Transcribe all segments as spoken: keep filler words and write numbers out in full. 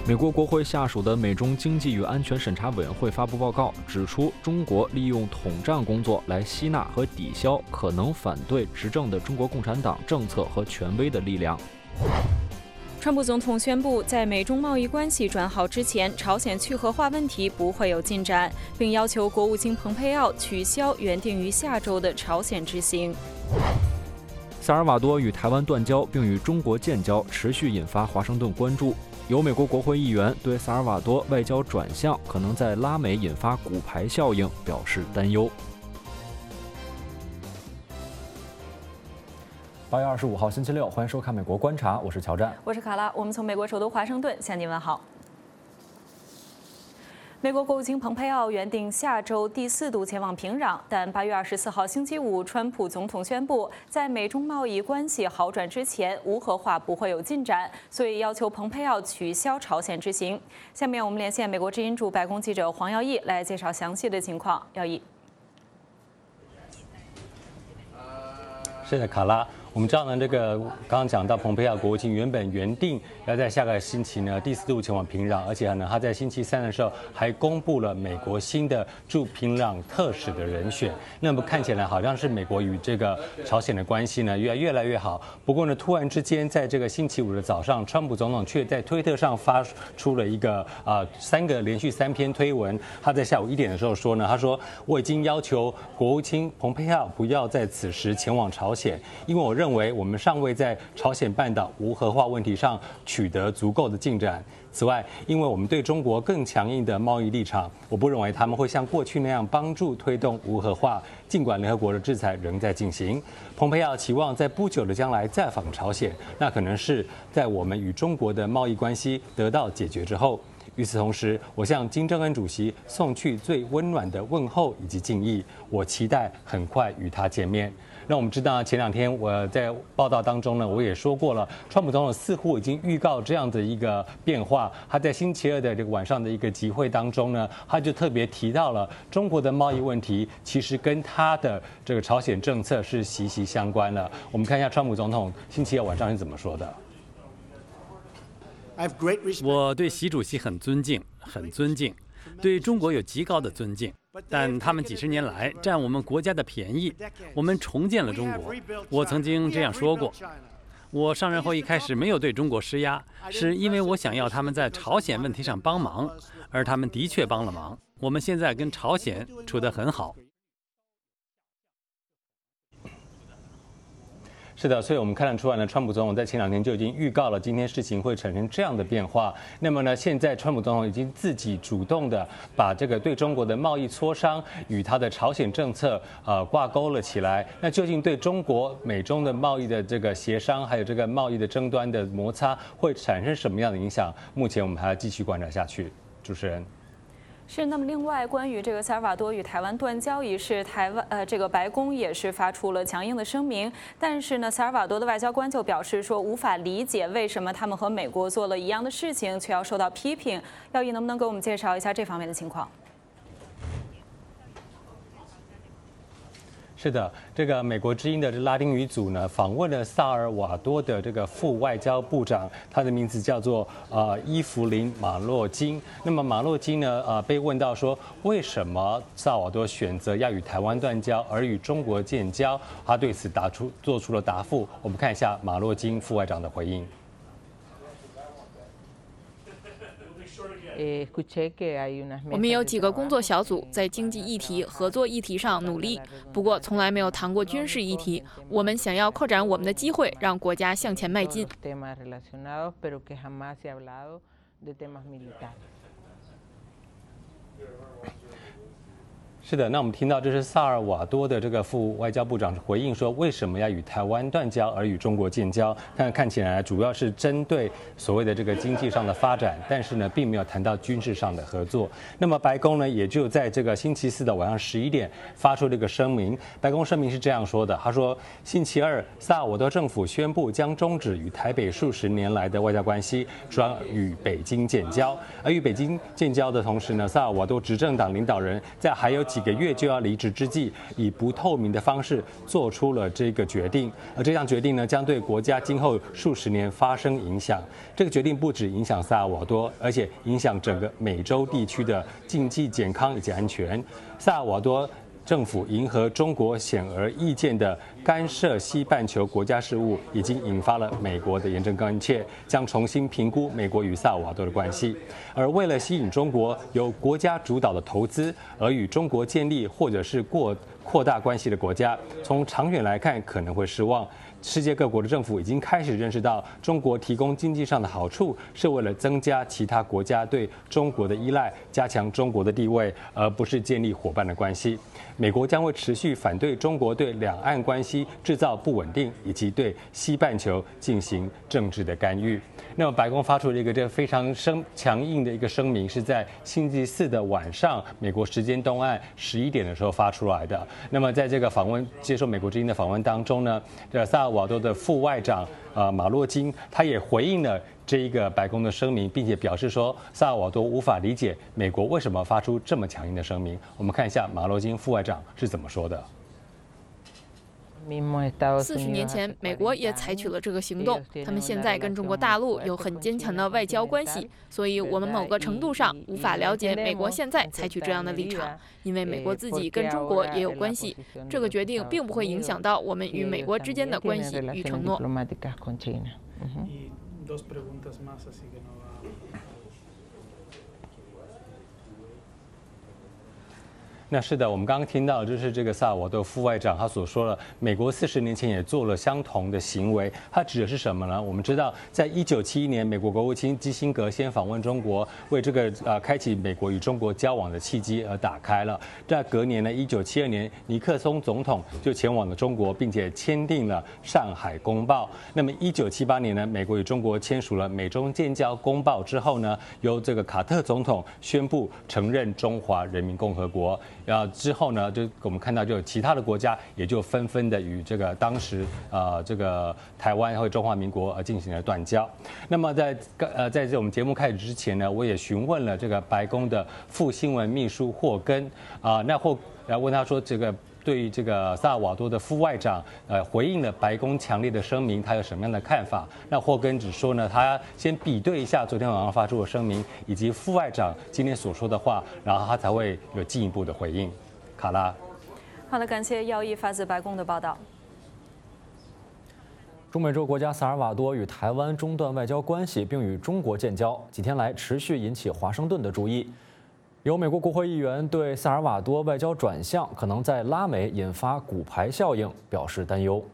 美国国会下属的美中经济与安全审查委员会发布报告，指出中国利用统战工作来吸纳和抵消可能反对执政的中国共产党政策和权威的力量。 川普总统宣布，在美中贸易关系转好之前，朝鲜去核化问题不会有进展，并要求国务卿蓬佩奥取消原定于下周的朝鲜之行。 萨尔瓦多与台湾断交并与中国建交，持续引发华盛顿关注。有美国国会议员对萨尔瓦多外交转向可能在拉美引发骨牌效应表示担忧。八月二十五号星期六，欢迎收看《美国观察》，我是乔战， 我是卡拉，我们从美国首都华盛顿向您问好。美国国务卿蓬佩奥原定下周第四度前往平壤，但八月二十四号星期五，川普总统宣布，在美中贸易关系好转之前，无核化不会有进展，所以要求蓬佩奥取消朝鲜之行。下面我们连线美国之音驻白宫记者黄耀义来介绍详细的情况。耀义， 是的，卡拉。我们知道呢，这个刚刚讲到蓬佩奥国务卿原本原定要在下个星期呢第四度前往平壤，而且呢他在星期三的时候还公布了美国新的驻平壤特使的人选。那么看起来好像是美国与这个朝鲜的关系呢越来越来越好。不过呢，突然之间在这个星期五的早上，川普总统却在推特上发出了一个啊、呃、三个连续三篇推文。他在下午一点的时候说呢，他说我已经要求国务卿蓬佩奥不要在此时前往朝鲜，因为我认为。认为我们尚未在朝鲜半岛无核化问题上取得足够的进展。此外，因为我们对中国更强硬的贸易立场，我不认为他们会像过去那样帮助推动无核化。尽管联合国的制裁仍在进行，蓬佩奥期望在不久的将来再访朝鲜，那可能是在我们与中国的贸易关系得到解决之后。与此同时，我向金正恩主席送去最温暖的问候以及敬意，我期待很快与他见面。那我们知道，前两天我在报道当中呢，我也说过了，川普总统似乎已经预告这样的一个变化。他在星期二的这个晚上的一个集会当中呢，他就特别提到了中国的贸易问题，其实跟他的这个朝鲜政策是息息相关的。我们看一下川普总统星期二晚上是怎么说的。 我对习主席很尊敬，很尊敬，对中国有极高的尊敬。但他们几十年来占我们国家的便宜，我们重建了中国。我曾经这样说过，我上任后一开始没有对中国施压，是因为我想要他们在朝鲜问题上帮忙，而他们的确帮了忙。我们现在跟朝鲜处得很好。 是的，所以我们看得出来呢，川普总统在前两天就已经预告了今天事情会产生这样的变化。那么呢，现在川普总统已经自己主动的把这个对中国的贸易磋商与他的朝鲜政策呃挂钩了起来。那究竟对中国美中的贸易的这个协商，还有这个贸易的争端的摩擦，会产生什么样的影响？目前我们还要继续观察下去。主持人。 是，那么另外关于这个萨尔瓦多与台湾断交一事，台湾呃这个白宫也是发出了强硬的声明，但是呢，萨尔瓦多的外交官就表示说无法理解为什么他们和美国做了一样的事情，却要受到批评。耀义能不能给我们介绍一下这方面的情况？ 是的，这个美国之音的拉丁语组呢，访问了萨尔瓦多的这个副外交部长，他的名字叫做呃伊芙琳马洛金。那么马洛金呢，呃被问到说，为什么萨尔瓦多选择要与台湾断交，而与中国建交？他对此答出做出了答复。我们看一下马洛金副外长的回应。 我们有几个工作小组在经济议题、合作议题上努力，不过从来没有谈过军事议题。我们想要扩展我们的机会，让国家向前迈进。 是的，那我们听到这是萨尔瓦多的这个副外交部长回应说，为什么要与台湾断交而与中国建交？但看起来主要是针对所谓的这个经济上的发展，但是呢，并没有谈到军事上的合作。那么白宫呢，也就在这个星期四的晚上十一点发出这个声明。白宫声明是这样说的，他说，星期二，萨尔瓦多政府宣布将终止与台北数十年来的外交关系，转与北京建交。而与北京建交的同时呢，萨尔瓦多执政党领导人在还有几几个月就要离职之际，以不透明的方式做出了这个决定。而这项决定呢，将对国家今后数十年发生影响。这个决定不止影响萨尔瓦多，而且影响整个美洲地区的经济健康以及安全。萨尔瓦多政府迎合中国显而易见的干涉西半球国家事务，已经引发了美国的严正关切，将重新评估美国与萨尔瓦多的关系。而为了吸引中国由国家主导的投资而与中国建立或者是过扩大关系的国家，从长远来看可能会失望。世界各国的政府已经开始认识到，中国提供经济上的好处是为了增加其他国家对中国的依赖，加强中国的地位，而不是建立伙伴的关系。美国将会持续反对中国对两岸关系制造不稳定，以及对西半球进行政治的干预。那么，白宫发出了一个这非常声强硬的一个声明，是在星期四的晚上，美国时间东岸十一点的时候发出来的。那么，在这个访问接受美国之音的访问当中呢，这萨尔瓦多的副外长呃马洛金，他也回应了这一个白宫的声明，并且表示说，萨尔瓦多无法理解美国为什么发出这么强硬的声明。我们看一下马洛金副外长是怎么说的。 四十年前，美国也采取了这个行动。他们现在跟中国大陆有很坚强的外交关系，所以我们某个程度上无法了解美国现在采取这样的立场，因为美国自己跟中国也有关系。这个决定并不会影响到我们与美国之间的关系与承诺。 那是的，我们刚刚听到就是这个萨尔瓦多副外长他所说的，美国四十年前也做了相同的行为。他指的是什么呢？我们知道，在一九七一年，美国国务卿基辛格先访问中国，为这个呃开启美国与中国交往的契机而打开了。在隔年呢，一九七二年，尼克松总统就前往了中国，并且签订了《上海公报》。那么一九七八年呢，美国与中国签署了《美中建交公报》之后呢，由这个卡特总统宣布承认中华人民共和国。然后之后呢，就我们看到，就有其他的国家也就纷纷的与这个当时呃这个台湾或中华民国呃进行了断交。那么在呃在这我们节目开始之前呢，我也询问了这个白宫的副新闻秘书霍根啊、呃，那霍来问他说这个。对于这个萨尔瓦多的副外长，呃，回应了白宫强烈的声明，他有什么样的看法？那霍根只说呢，他先比对一下昨天晚上发出的声明，以及副外长今天所说的话，然后他才会有进一步的回应。卡拉， 好的，感谢耀一发自白宫的报道。 中美洲国家萨尔瓦多与台湾中断外交关系，并与中国建交，几天来持续引起华盛顿的注意。有美国国会议员对萨尔瓦多外交转向可能在拉美引发骨牌效应表示担忧。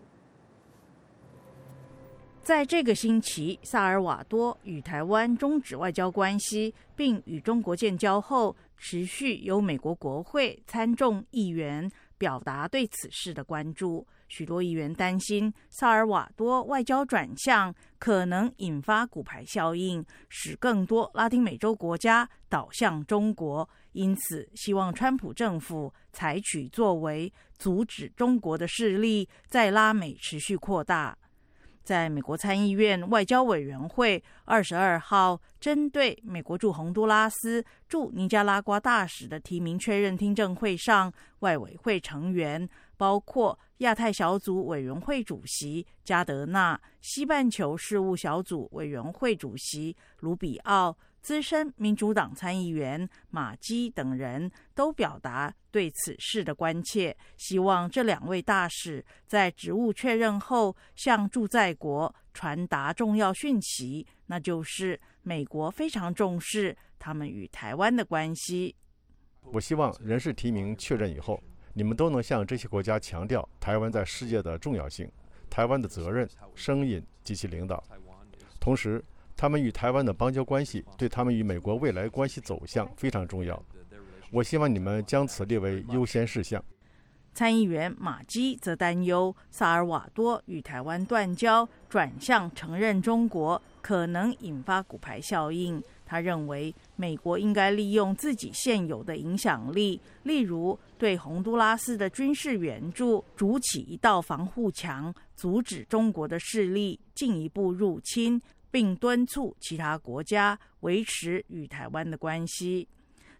在这个星期，萨尔瓦多与台湾终止外交关系，并与中国建交后，持续由美国国会参众议员表达对此事的关注。许多议员担心萨尔瓦多外交转向可能引发骨牌效应，使更多拉丁美洲国家倒向中国，因此希望川普政府采取作为，阻止中国的势力在拉美持续扩大。在美国参议院外交委员会二十二号针对美国驻洪都拉斯、驻尼加拉瓜大使的提名确认听证会上，外委会成员包括亚太小组委员会主席加德纳、西半球事务小组委员会主席卢比奥、资深民主党参议员马基等人都表达对此事的关切，希望这两位大使在职务确认后向驻在国传达重要讯息，那就是美国非常重视他们与台湾的关系。 我希望人事提名确认以后，你们都能向这些国家强调台湾在世界的重要性、台湾的责任、声音及其领导。同时，他们与台湾的邦交关系对他们与美国未来关系走向非常重要。我希望你们将此列为优先事项。 参议员马基则担忧萨尔瓦多与台湾断交，转向承认中国，可能引发骨牌效应。他认为美国应该利用自己现有的影响力，例如对洪都拉斯的军事援助筑起一道防护墙，阻止中国的势力进一步入侵，并敦促其他国家维持与台湾的关系。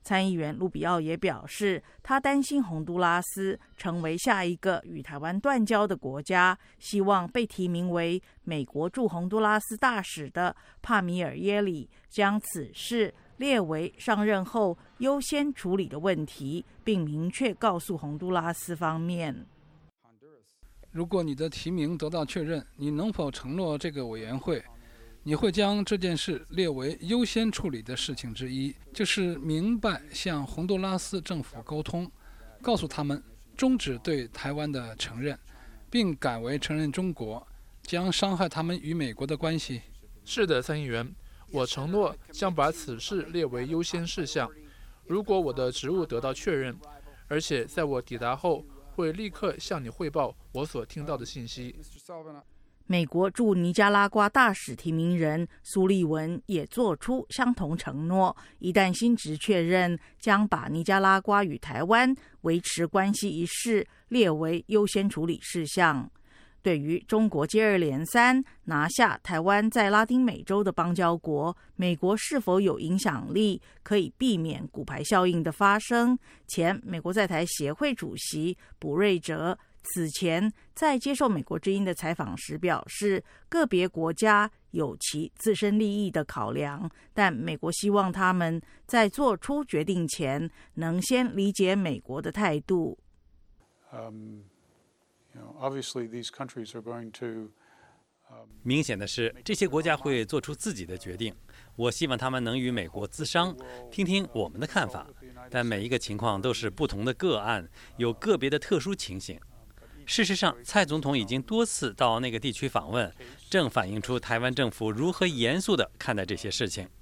参议员卢比奥也表示，他担心洪都拉斯成为下一个与台湾断交的国家，希望被提名为美国驻洪都拉斯大使的帕米尔耶里将此事列为上任后优先处理的问题，并明确告诉洪都拉斯方面， 如果你的提名得到确认，你能否承诺这个委员会你会将这件事列为优先处理的事情之一，就是明白向洪都拉斯政府沟通，告诉他们终止对台湾的承认，并改为承认中国，将伤害他们与美国的关系。 是的，参议员，我承诺将把此事列为优先事项。如果我的职务得到确认，而且在我抵达后会立刻向你汇报我所听到的信息。 美国驻尼加拉瓜大使提名人苏利文也做出相同承诺，一旦新职确认，将把尼加拉瓜与台湾维持关系一事列为优先处理事项。对于中国接二连三拿下台湾在拉丁美洲的邦交国，美国是否有影响力可以避免骨牌效应的发生？前美国在台协会主席卜瑞哲此前在接受美国之音的采访时表示，个别国家有其自身利益的考量，但美国希望他们在做出决定前能先理解美国的态度。 Um, you know, obviously these countries are going to 明显的是，这些国家会做出自己的决定。我希望他们能与美国咨商，听听我们的看法。但每一个情况都是不同的个案，有个别的特殊情形。事实上，蔡总统已经多次到那个地区访问，正反映出台湾政府如何严肃地看待这些事情。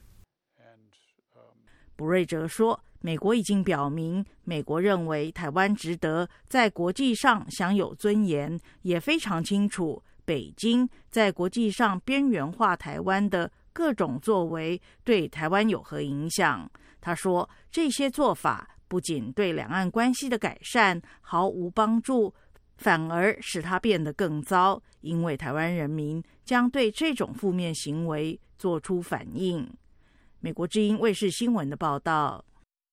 卜瑞哲说，美国已经表明，美国认为台湾值得在国际上享有尊严，也非常清楚北京在国际上边缘化台湾的各种作为对台湾有何影响。他说，这些做法不仅对两岸关系的改善毫无帮助，反而使它变得更糟，因为台湾人民将对这种负面行为做出反应。美国之音卫视新闻的报道。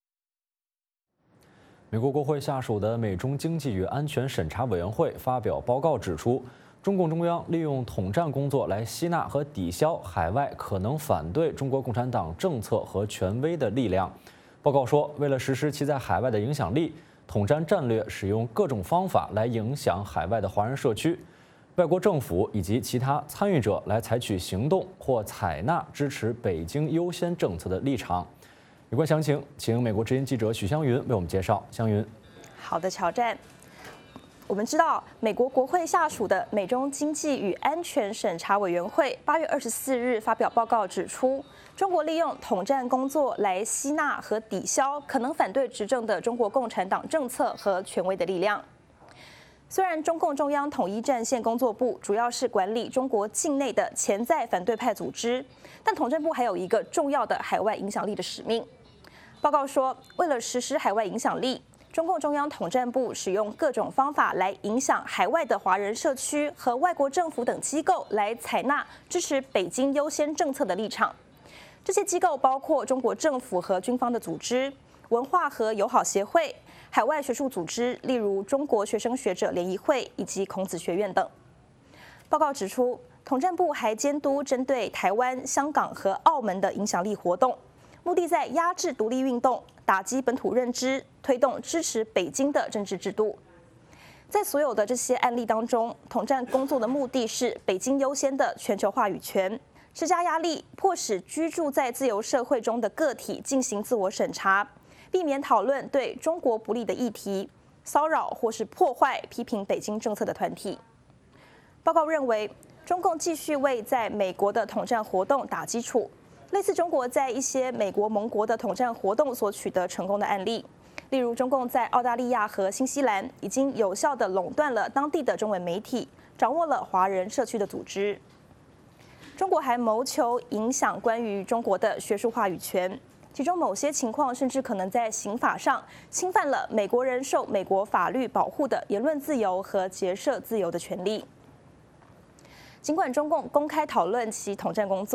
美国国会下属的美中经济与安全审查委员会发表报告指出，中共中央利用统战工作来吸纳和抵消海外可能反对中国共产党政策和权威的力量。报告说，为了实施其在海外的影响力，统战战略使用各种方法来影响海外的华人社区，外国政府以及其他参与者来采取行动或采纳支持北京优先政策的立场。有关详情，请美国之音记者许湘云为我们介绍。湘云， 好的，乔战。我们知道，美国国会下属的美中经济与安全审查委员会八月二十四日发表报告指出，中国利用统战工作来吸纳和抵消可能反对执政的中国共产党政策和权威的力量。虽然中共中央统一战线工作部主要是管理中国境内的潜在反对派组织，但统战部还有一个重要的海外影响力的使命。报告说，为了实施海外影响力，中共中央统战部使用各种方法来影响海外的华人社区和外国政府等机构来采纳支持北京优先政策的立场。这些机构包括中国政府和军方的组织、文化和友好协会、海外学术组织，例如中国学生学者联谊会以及孔子学院等。报告指出，统战部还监督针对台湾、香港和澳门的影响力活动，目的在压制独立运动、打击本土认知、推动支持北京的政治制度。在所有的这些案例当中，统战工作的目的是北京优先的全球话语权，施加压力，迫使居住在自由社会中的个体进行自我审查，避免讨论对中国不利的议题，骚扰或是破坏批评北京政策的团体。报告认为，中共继续为在美国的统战活动打基础，类似中国在一些美国盟国的统战活动所取得成功的案例，例如中共在澳大利亚和新西兰已经有效地垄断了当地的中文媒体，掌握了华人社区的组织。中国还谋求影响关于中国的学术话语权，其中某些情况甚至可能在刑法上侵犯了美国人受美国法律保护的言论自由和结社自由的权利。尽管中共公开讨论其统战工作，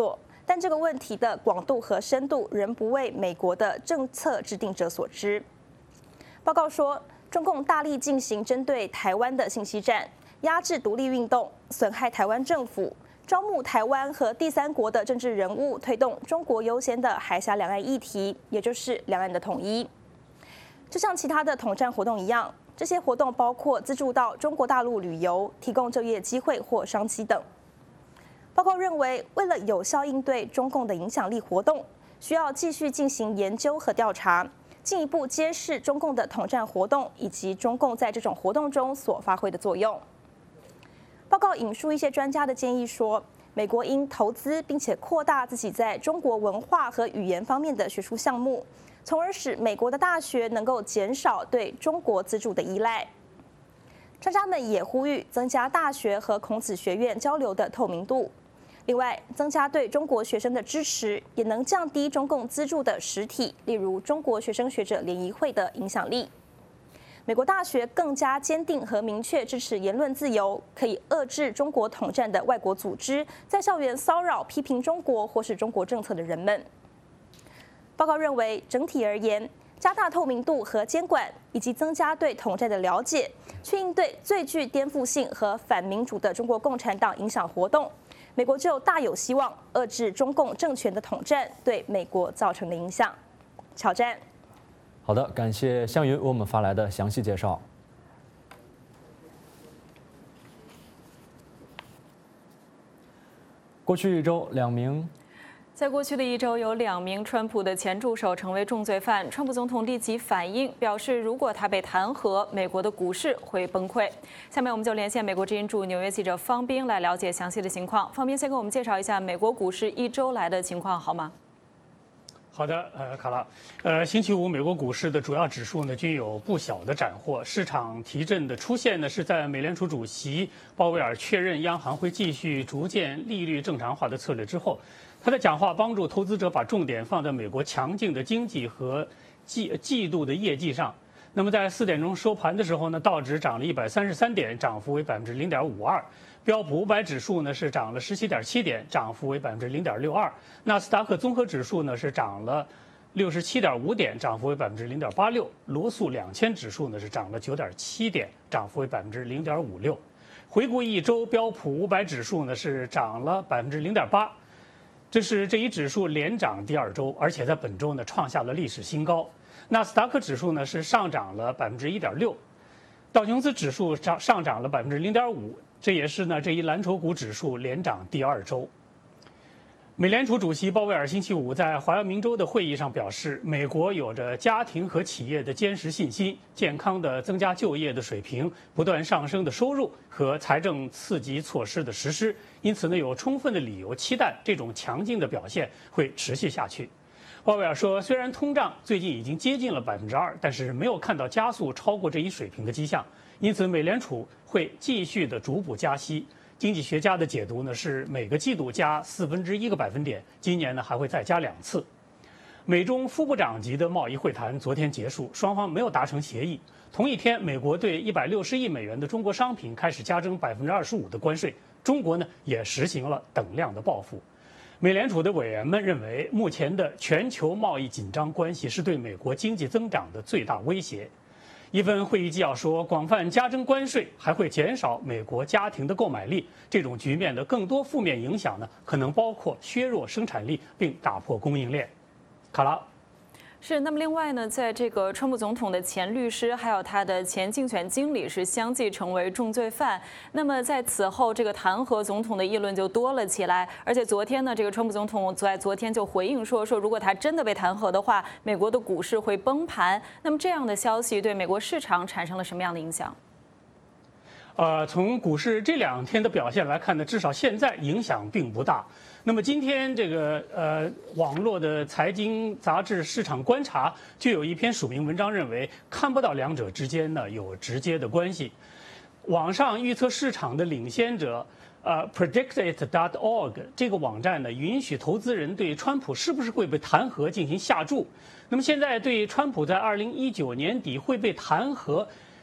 但这个问题的广度和深度仍不为美国的政策制定者所知。报告说，中共大力进行针对台湾的信息战，压制独立运动，损害台湾政府，招募台湾和第三国的政治人物，推动中国优先的海峡两岸议题，也就是两岸的统一。就像其他的统战活动一样，这些活动包括资助到中国大陆旅游、提供就业机会或商机等。报告认为，为了有效应对中共的影响力活动，需要继续进行研究和调查，进一步揭示中共的统战活动以及中共在这种活动中所发挥的作用。报告引述一些专家的建议说，美国应投资并且扩大自己在中国文化和语言方面的学术项目，从而使美国的大学能够减少对中国资助的依赖。专家们也呼吁增加大学和孔子学院交流的透明度。另外，增加对中国学生的支持，也能降低中共资助的实体，例如中国学生学者联谊会的影响力。美国大学更加坚定和明确支持言论自由，可以遏制中国统战的外国组织在校园骚扰、批评中国或是中国政策的人们。报告认为，整体而言，加大透明度和监管，以及增加对统战的了解，去应对最具颠覆性和反民主的中国共产党影响活动，美国就大有希望遏制中共政权的统战对美国造成的影响。挑战。 好的，感谢向云为我们发来的详细介绍。过去一周，两名。 在过去的一周，有两名川普的前助手成为重罪犯。川普总统立即反应，表示如果他被弹劾，美国的股市会崩溃。下面我们就连线美国之音驻纽约记者方斌来了解详细的情况。方斌，先给我们介绍一下美国股市一周来的情况好吗？ 好的，呃，卡拉，呃，星期五美国股市的主要指数呢均有不小的斩获。市场提振的出现呢是在美联储主席鲍威尔确认央行会继续逐渐利率正常化的策略之后。他的讲话帮助投资者把重点放在美国强劲的经济和季季度的业绩上。那么在四点钟收盘的时候呢，道指涨了一百三十三点，涨幅为百分之零点五二；标普五百指数呢是涨了十七点七点，涨幅为百分之零点六二；纳斯达克综合指数呢是涨了六十七点五点，涨幅为百分之零点八六；罗素两千指数呢是涨了九点七点，涨幅为百分之零点五六。回顾一周，标普五百指数呢是涨了百分之零点八。这是这一指数连涨第二周，而且在本周呢创下了历史新高。纳斯达克指数呢是上涨了百分之一点六，道琼斯指数上上涨了百分之零点五，这也是呢这一蓝筹股指数连涨第二周。美联储主席鲍威尔星期五在怀俄明州的会议上表示，美国有着家庭和企业的坚实信心、健康的增加就业的水平、不断上升的收入和财政刺激措施的实施，因此呢有充分的理由期待这种强劲的表现会持续下去。鲍威尔说，虽然通胀最近已经接近了百分之二，但是没有看到加速超过这一水平的迹象，因此美联储会继续的逐步加息。经济学家的解读呢是每个季度加四分之一个百分点，今年呢还会再加两次。美中副部长级的贸易会谈昨天结束，双方没有达成协议。同一天，美国对一百六十亿美元的中国商品开始加征百分之二十五的关税，中国呢也实行了等量的报复。美联储的委员们认为，目前的全球贸易紧张关系是对美国经济增长的最大威胁。一份会议纪要说，广泛加征关税还会减少美国家庭的购买力。这种局面的更多负面影响呢，可能包括削弱生产力并打破供应链。卡拉。 是，那么另外呢，在这个川普总统的前律师还有他的前竞选经理是相继成为重罪犯。那么在此后，这个弹劾总统的议论就多了起来。而且昨天呢，这个川普总统在昨天就回应说，说如果他真的被弹劾的话，美国的股市会崩盘。那么这样的消息对美国市场产生了什么样的影响？ 呃，从股市这两天的表现来看呢，至少现在影响并不大。那么今天这个呃网络的财经杂志《市场观察》就有一篇署名文章认为，看不到两者之间呢有直接的关系。网上预测市场的领先者呃 predictit dot org 这个网站呢，允许投资人对川普是不是会被弹劾进行下注。那么现在对川普在二零一九年底会被弹劾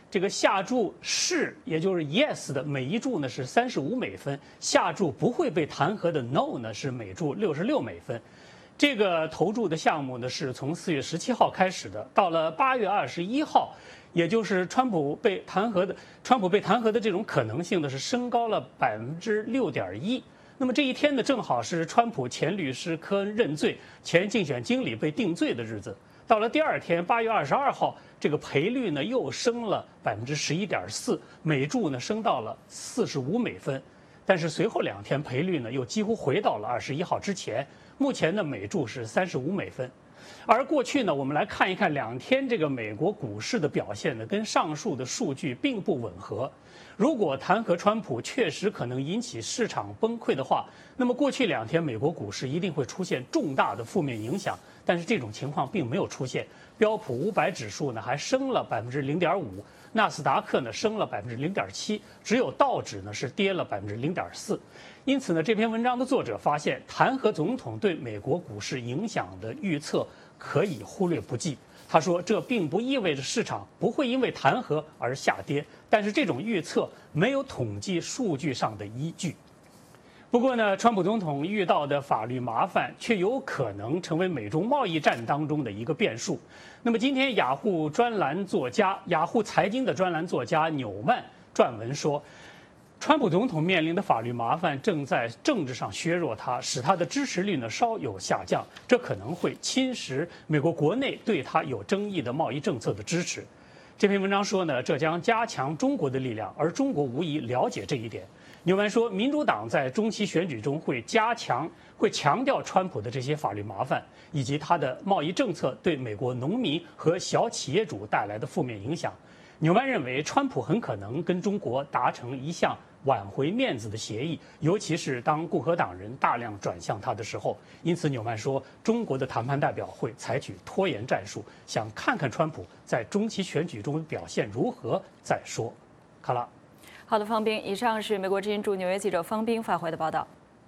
这个下注是，也就是 yes 的每一注呢是三十五美分，下注不会被弹劾的 no 呢是每注六十六美分。这个投注的项目呢是从四月十七号开始的，到了八月二十一号，也就是川普被弹劾的，川普被弹劾的这种可能性呢是升高了百分之六点一。那么这一天呢，正好是川普前律师科恩认罪、前竞选经理被定罪的日子。到了第二天，八月二十二号，这个赔率呢又升了百分之十一点四，每注呢升到了四十五美分。但是随后两天赔率呢又几乎回到了二十一号之前，目前呢每注是三十五美分。而过去呢，我们来看一看两天这个美国股市的表现呢，跟上述的数据并不吻合。如果弹劾川普确实可能引起市场崩溃的话，那么过去两天美国股市一定会出现重大的负面影响。但是这种情况并没有出现，标普五百指数呢还升了百分之零点五，纳斯达克呢升了百分之零点七，只有道指呢是跌了百分之零点四。因此呢，这篇文章的作者发现，弹劾总统对美国股市影响的预测可以忽略不计。他说，这并不意味着市场不会因为弹劾而下跌，但是这种预测没有统计数据上的依据。不过呢，川普总统遇到的法律麻烦却有可能成为美中贸易战当中的一个变数。那么今天，雅虎专栏作家、雅虎财经的专栏作家纽曼撰文说，川普总统面临的法律麻烦正在政治上削弱他，使他的支持率呢稍有下降，这可能会侵蚀美国国内对他有争议的贸易政策的支持。这篇文章说呢，这将加强中国的力量，而中国无疑了解这一点。纽曼说，民主党在中期选举中会加强、会强调川普的这些法律麻烦，以及他的贸易政策对美国农民和小企业主带来的负面影响。纽曼认为，川普很可能跟中国达成一项挽回面子的协议，尤其是当共和党人大量转向他的时候。因此，纽曼说，中国的谈判代表会采取拖延战术，想看看川普在中期选举中表现如何再说。卡拉。 好的，方斌，以上是美国之音驻纽约记者方斌发回的报道。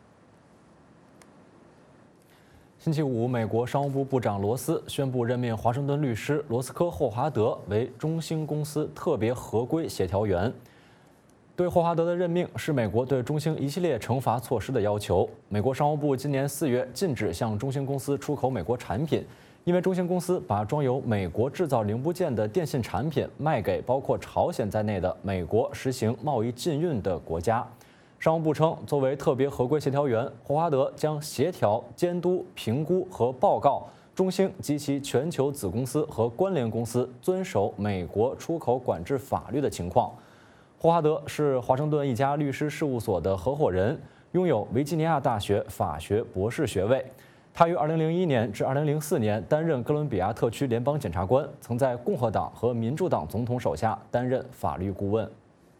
星期五，美国商务部部长罗斯宣布任命华盛顿律师罗斯科·霍华德为中兴公司特别合规协调员。对霍华德的任命是美国对中兴一系列惩罚措施的要求。美国商务部今年四月禁止向中兴公司出口美国产品，因为中兴公司把装有美国制造零部件的电信产品卖给包括朝鲜在内的美国实行贸易禁运的国家。商务部称，作为特别合规协调员，霍华德将协调、监督、评估和报告中兴及其全球子公司和关联公司遵守美国出口管制法律的情况。霍华德是华盛顿一家律师事务所的合伙人，拥有维吉尼亚大学法学博士学位。他于二零零一年至二零零四年担任哥伦比亚特区联邦检察官，曾在共和党和民主党总统手下担任法律顾问。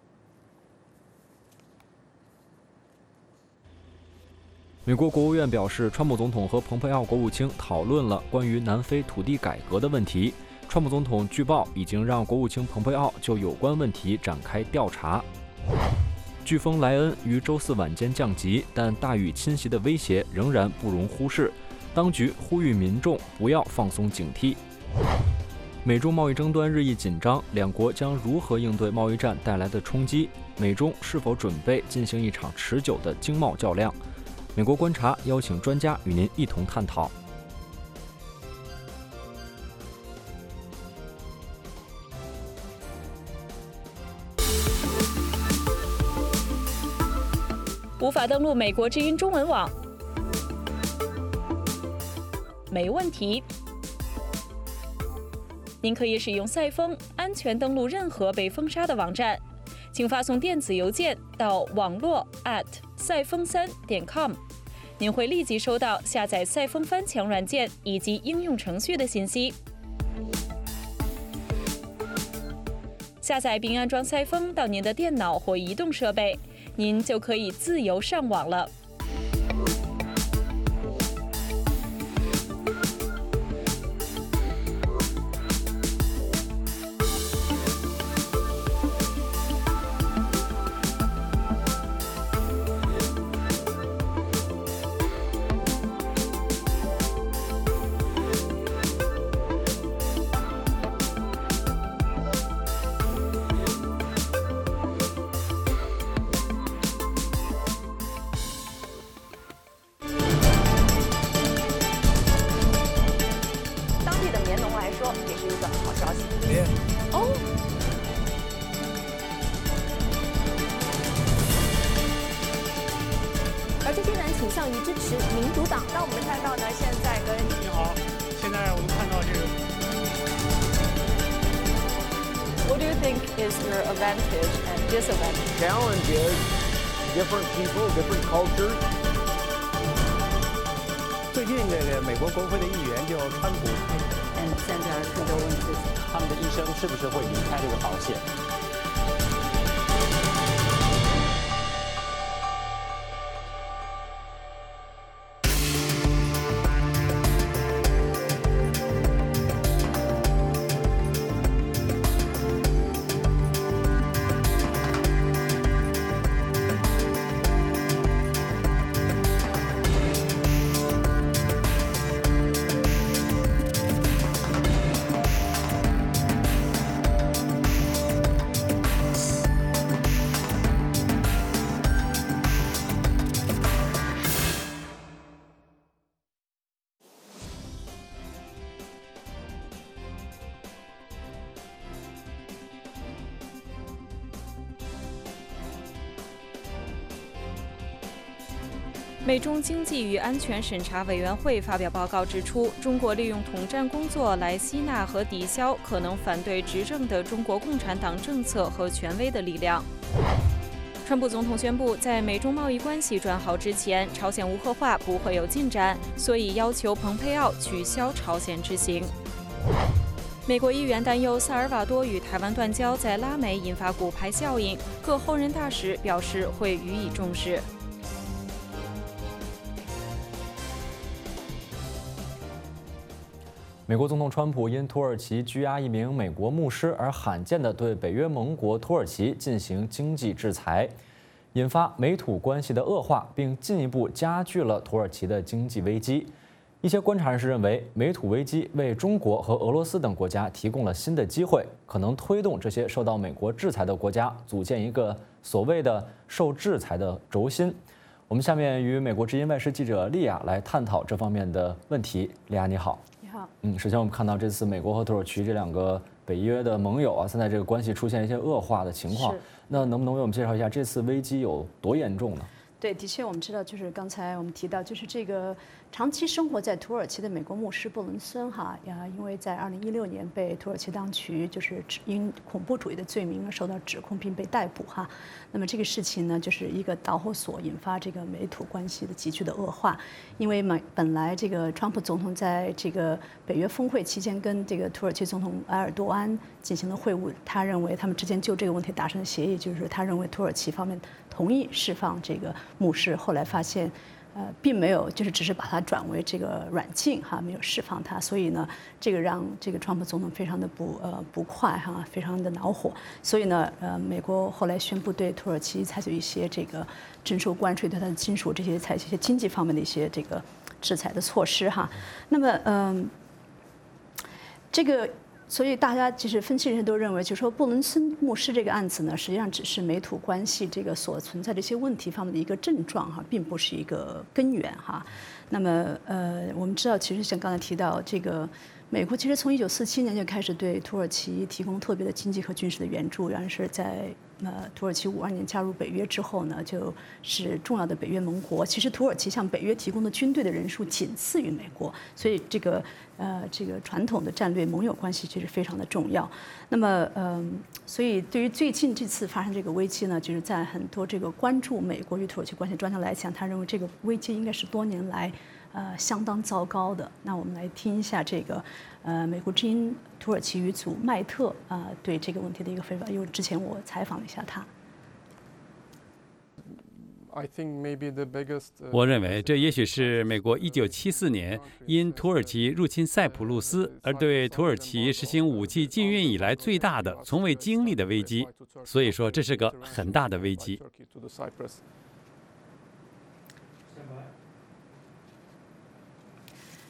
美国国务院表示，川普总统和蓬佩奥国务卿讨论了关于南非土地改革的问题。川普总统据报已经让国务卿蓬佩奥就有关问题展开调查。飓风莱恩于周四晚间降级，但大雨侵袭的威胁仍然不容忽视。当局呼吁民众不要放松警惕。美中贸易争端日益紧张，两国将如何应对贸易战带来的冲击？美中是否准备进行一场持久的经贸较量？美国观察邀请专家与您一同探讨。 无法登录美国之音中文网？没问题。您可以使用赛风安全登录任何被封杀的网站，请发送电子邮件到网络 at 赛风三点 com， 您会立即收到下载赛风翻墙软件以及应用程序的信息。下载并安装赛风到您的电脑或移动设备，您就可以自由上网了。 向于支持民主党。那我们看到呢，现在跟你好，现在我们看到这个。 What do you think is your advantage and disadvantage? Challenge is different people, different cultures. 最近这个美国国会的议员就川普 ，and send our condolences. 他们的一生是不是会离开这个保险？ 美中经济与安全审查委员会发表报告指出，中国利用统战工作来吸纳和抵消可能反对执政的中国共产党政策和权威的力量。川普总统宣布，在美中贸易关系转好之前，朝鲜无核化不会有进展，所以要求蓬佩奥取消朝鲜之行。美国议员担忧萨尔瓦多与台湾断交在拉美引发骨牌效应，各后任大使表示会予以重视。 美国总统川普因土耳其拘押一名美国牧师而罕见地对北约盟国土耳其进行经济制裁，引发美土关系的恶化，并进一步加剧了土耳其的经济危机。一些观察人士认为，美土危机为中国和俄罗斯等国家提供了新的机会，可能推动这些受到美国制裁的国家组建一个所谓的受制裁的轴心。我们下面与美国之音外事记者莉亚来探讨这方面的问题。莉亚，你好。 好， 嗯，首先我们看到这次美国和土耳其这两个北约的盟友啊，现在这个关系出现一些恶化的情况，那能不能为我们介绍一下这次危机有多严重呢？ 对，的确，我们知道，就是刚才我们提到，就是这个长期生活在土耳其的美国牧师布伦森哈呀，因为在二零一六年被土耳其当局就是因恐怖主义的罪名而受到指控并被逮捕哈。那么这个事情呢，就是一个导火索，引发这个美土关系的急剧的恶化。因为美本来这个川普总统在这个北约峰会期间跟这个土耳其总统埃尔多安进行了会晤，他认为他们之间就这个问题达成协议，就是他认为土耳其方面同意释放这个牧师，后来发现，呃，并没有，就是只是把他转为这个软禁哈，没有释放他，所以呢，这个让这个川普总统非常的不呃不快哈，非常的恼火，所以呢，呃，美国后来宣布对土耳其采取一些这个征收关税，对它的金属这些采取一些经济方面的一些这个制裁的措施哈。那么，嗯、呃，这个。所以大家就是分析人士都认为，就是说布伦森牧师这个案子呢，实际上只是美土关系这个所存在的一些问题方面的一个症状哈，并不是一个根源哈。那么呃，我们知道，其实像刚才提到这个。美国其实从一九四七年就开始对土耳其提供特别的经济和军事的援助，然后是在呃土耳其五二年加入北约之后呢，就是重要的北约盟国。其实土耳其向北约提供的军队的人数仅次于美国，所以这个呃这个传统的战略盟友关系其实非常的重要。那么嗯、呃，所以对于最近这次发生这个危机呢，就是在很多这个关注美国与土耳其关系的专家来讲，他认为这个危机应该是多年来。呃，相当糟糕的。那我们来听一下这个，呃，美国之音土耳其语组麦特啊、呃、对这个问题的一个分析，因为之前我采访了一下他。 我认为这也许是美国一九七四年因土耳其入侵塞浦路斯而对土耳其实行武器禁运以来最大的、从未经历的危机。所以说，这是个很大的危机。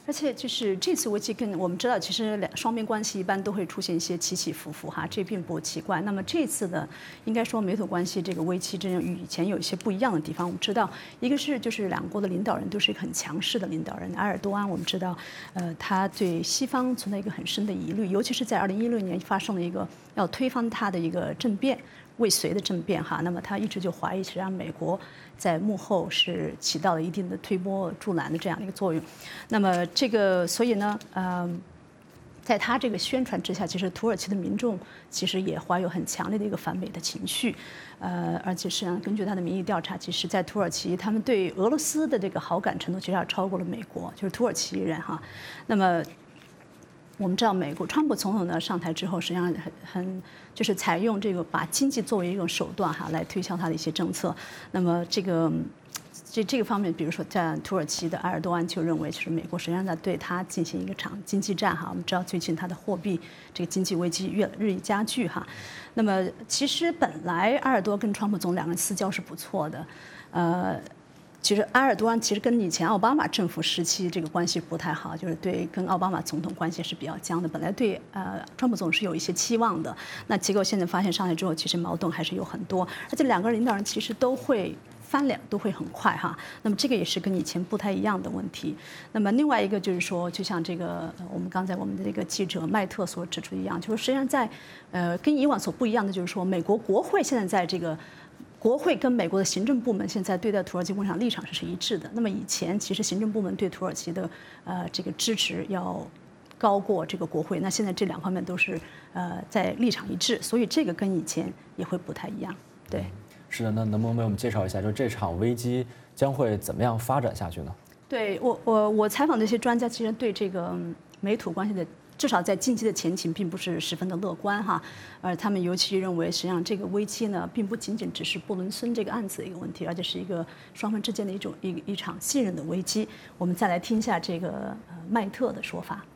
而且就是这次危机跟我们知道，其实两双边关系一般都会出现一些起起伏伏哈，这并不奇怪。那么这次呢，应该说美土关系这个危机真正与以前有一些不一样的地方。我们知道，一个是就是两国的领导人都是一个很强势的领导人，埃尔多安我们知道，呃，他对西方存在一个很深的疑虑，尤其是在二零一六年发生了一个要推翻他的一个政变。未遂的政变哈，那么他一直就怀疑，实际上美国在幕后是起到了一定的推波助澜的这样的一个作用。那么这个，所以呢，呃，在他这个宣传之下，其实土耳其的民众其实也怀有很强烈的一个反美的情绪，呃，而且实际上根据他的民意调查，其实在土耳其，他们对俄罗斯的这个好感程度其实要超过了美国，就是土耳其人哈。那么我们知道，美国川普总统呢上台之后，实际上很很就是采用这个把经济作为一种手段哈，来推销他的一些政策。那么这个这这个方面，比如说在土耳其的埃尔多安就认为，就是美国实际上在对他进行一个场经济战哈。我们知道最近他的货币这个经济危机越日益加剧哈。那么其实本来埃尔多跟川普总两个人私交是不错的，呃。其实埃尔多安其实跟以前奥巴马政府时期这个关系不太好，就是对跟奥巴马总统关系是比较僵的。本来对呃川普总统是有一些期望的，那结果现在发现上台之后，其实矛盾还是有很多，而且两个领导人其实都会翻脸，都会很快哈。那么这个也是跟以前不太一样的问题。那么另外一个就是说，就像这个我们刚才我们的这个记者麦特所指出一样，就是实际上在呃跟以往所不一样的就是说，美国国会现在在这个。国会跟美国的行政部门现在对待土耳其问题上立场是一致的。那么以前其实行政部门对土耳其的呃这个支持要高过这个国会，那现在这两方面都是呃在立场一致，所以这个跟以前也会不太一样。对， 是的，那能不能为我们介绍一下，就这场危机将会怎么样发展下去呢？ 对我我我采访这些专家，其实对这个美土关系的。至少在近期的前景并不是十分的乐观哈，而他们尤其认为，实际上这个危机呢，并不仅仅只是布伦森这个案子的一个问题，而且是一个双方之间的一种一一场信任的危机。我们再来听一下这个呃麦特的说法。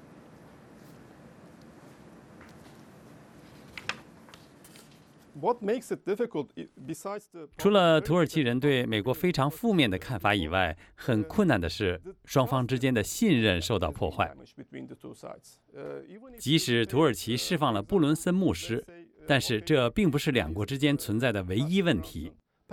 除了土耳其人对美国非常负面的看法以外，很困难的是双方之间的信任受到破坏。即使土耳其释放了布伦森牧师，但是这并不是两国之间存在的唯一问题。